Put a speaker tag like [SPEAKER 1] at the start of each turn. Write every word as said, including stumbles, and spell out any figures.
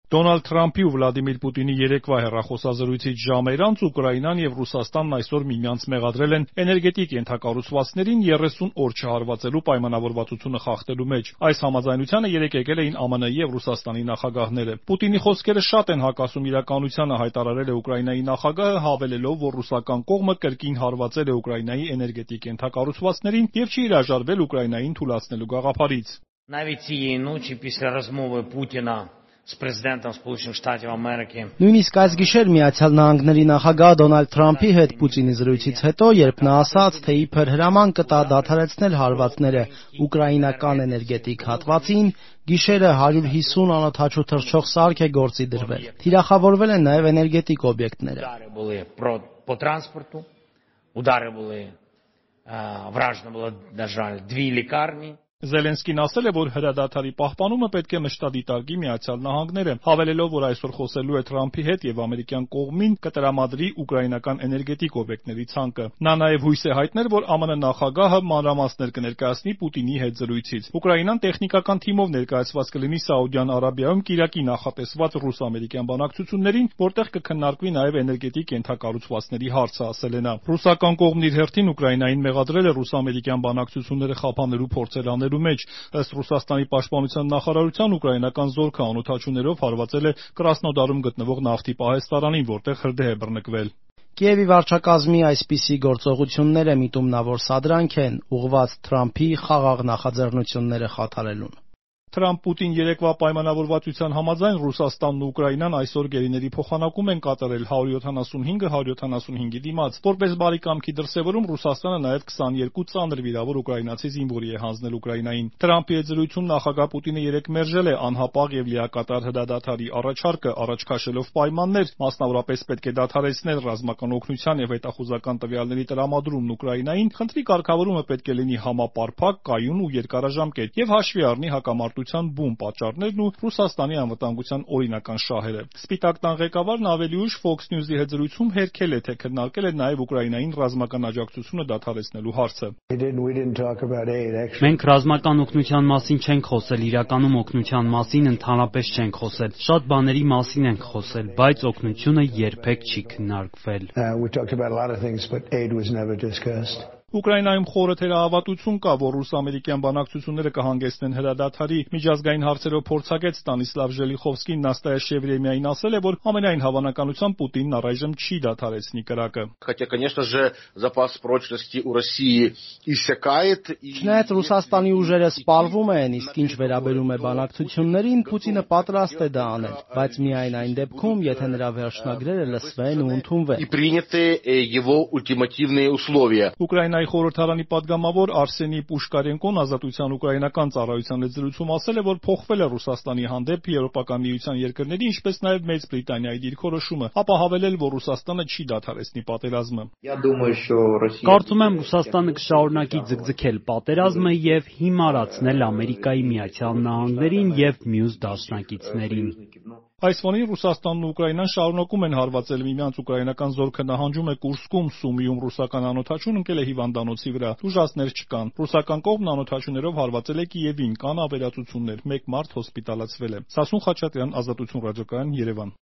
[SPEAKER 1] Դոնալդ Թրամփի ու Վլադիմիր Պուտինի երեկվա հեռախոսազրույցից ժամեր անց Ուկրաինան եւ Ռուսաստանն այսօր միմյանց մեղադրել են էներգետիկ ենթակառուցվածքներին երեսուն օր չհարվածելու պայմանավորվածությունը խախտելու մեջ։ Այս համաձայնությանը երեկ եկել էին ԱՄՆ-ի եւ Ռուսաստանի նախագահները։ Պուտինի խոսքերը շատ են հակասում իրականությանը, հայտարարել է Ուկրաինայի նախագահը, հավելելով, որ ռուսական կողմը կրկին հարվածել է Ուկրաինայի էներգետիկ ենթակառուցվածքներին եւ չի հրաժարվել Ուկրաինային թուլացնելու գաղափարից։
[SPEAKER 2] Навіть цієї ночі після розмови Путіна з президентом Сполучених Штатів Америки.
[SPEAKER 3] Նույնիսկ այս գիշեր Միացյալ Նահանգների նախագահ Դոնալդ Թրամփի հետ Պուտինի զրույցից հետո, երբ նա ասաց, թե իբր հրաման կտա դադարեցնել հարվածները ուկրաինական էներգետիկ հատվածին, գիշերը հարյուր հիսուն անօդաչու թռչող սարք է գործի դրվել։ Թիրախավորվել են նաև էներգետիկ օբյեկտները։
[SPEAKER 2] Удари були по транспорту, удари були, вражено було, на жаль, дві лікарні.
[SPEAKER 1] Զելենսկին ասել է, որ հրադադարի պահպանումը պետք է մշտադիտարկի Միացյալ Նահանգները, հավելելով, որ այսօր խոսելու է Թրամփի հետ եւ ամերիկյան կողմին կտրամադրի ուկրաինական էներգետիկ օբյեկտների ցանկը։ Նա նաեւ հույս է հայտնել, որ ԱՄՆ նախագահը մանրամասներ կներկայացնի Պուտինի հետ զրույցից։ Ուկրաինան տեխնիկական թիմով ներկայացված կլինի Սաուդյան Արաբիայում Կիրակի նախատեսված ռուս-ամերիկյան բանակցություններին, որտեղ կքննարկվի նաեւ էներգետիկ ենթակառուցվածքների հարցը, ասել է նա։ Ռուսական կողմն իր հերթին Ուկրաինային մեղադրել է ռուս-ամերիկյան բանակցությունները խափանելու փորձեր անել մեջ, ըստ Ռուսաստանի պաշտպանության նախարարության ուկրաինական զորքը անօդաչուներով հարվածել է Կրասնոդարում գտնվող նավթի պահեստարանին, որտեղ հրդեհ է բռնկվել։
[SPEAKER 3] Կիևի վարչակազմի այսպիսի գործողությունները միտումնավոր սադրանք են, ուղղված Թրամփի խաղաղ նախաձեռնությունները խաթարելուն։
[SPEAKER 1] Թրամփ-Պուտին երեկվա պայմանավորվածության համաձայն Ռուսաստանն ու Ուկրաինան այսօր գերիների փոխանակում են կատարել հարյուր յոթանասունհինգը հարյուր յոթանասունհինգի դիմաց։ Որպես բարի կամքի դրսևորում Ռուսաստանը նաև քսաներկու ծանր վիրավոր ուկրաինացի զինվորի է հանձնել Ուկրաինային։ Թրամփի հետ զրույցում նախագահ Պուտինը երեկ մերժել է անհապաղ եւ լիակատար հրադադարի առաջարկը, առաջ քաշելով պայմաններ, մասնավորապես պետք է դադարեցնել ռազմական օգնության եւ հետախուզական տվյալների տրամադրումն Ուկրաինային, խնդրի կարգավորումը պետք է լինի համապարփակ, կայուն ու երկարաժամկետ եւ հաշվի առնի հակամարտության բում պատճառներն ու Ռուսաստանի անվտանգության օրինական շահերը։ Սպիտակ տան ղեկավարն ավելի ուշ Fox News-ի հետ զրույցում հերքել է, թե քննարկել է նաեւ Ուկրաինային ռազմական աջակցությունը դադարեցնելու հարցը։
[SPEAKER 4] Մենք ռազմական օգնության մասին չենք խոսել, իրականում օգնության մասին ընդհանրապես չենք խոսել։ Շատ բաների մասին ենք խոսել, բայց օգնությունը երբեք չի քննարկվել։
[SPEAKER 1] Ուկրաինայում խորը թերահավատություն կա, որ ռուս-ամերիկյան բանակցությունները կհանգեցնեն հրադադարի։ Միջազգային հարցերով փորձագետ Ստանիսլավ Ժելիխովսկին Նաստայա Շևրեմիային ասել է, որ ամենայն հավանականությամբ Պուտինն առայժմ չի դադարեցնի կրակը։
[SPEAKER 3] Չնայած Ռուսաստանի ուժերը սպառվում են, իսկ ինչ վերաբերում է բանակցություններին, Պուտինը պատրաստ է դա անել, բայց միայն այն դեպքում, եթե նրա վերջնագրերը լսվեն ու
[SPEAKER 1] ընդունվեն։ Ուկրաինայի խորհրդարանի падգամավոր Արսենի Պուշկարենկոն Ազատության ուկրաինական ծառայության հետ զրույցում ասել է, որ փոխվել է Ռուսաստանի հանդեպ Եվրոպական միության երկրների, ինչպես նաև Մեծ Բրիտանիայի դիրքորոշումը, ապա հավելել, որ Ռուսաստանը չի դադարեցնի պատերազմը։
[SPEAKER 4] Կարծում եմ, Ռուսաստանը կշարունակի ձգձգել պատերազմը եւ հիմարացնել Ամերիկայի Միացյալ Նահանգներին եւ մյուս դաշնակիցներին։
[SPEAKER 1] Այս ֆոնին Ռուսաստանն ու Ուկրաինան շարունակում են հարվածել միմյանց։ Ուկրաինական զորքը նահանջում է Կուրսկում, Սումիում ռուսական անօդաչուն ընկել է հիվանդանոցի վրա։ Ուժասներ չկան։ Ռուսական կողմն անօդաչուներով հարվածել է Կիևին, կան ավերածություններ, մեկ մարդ հոսպիտալացվել է։ Սասուն Խաչատրյան, Ազատություն ռադիոկայան, Երևան։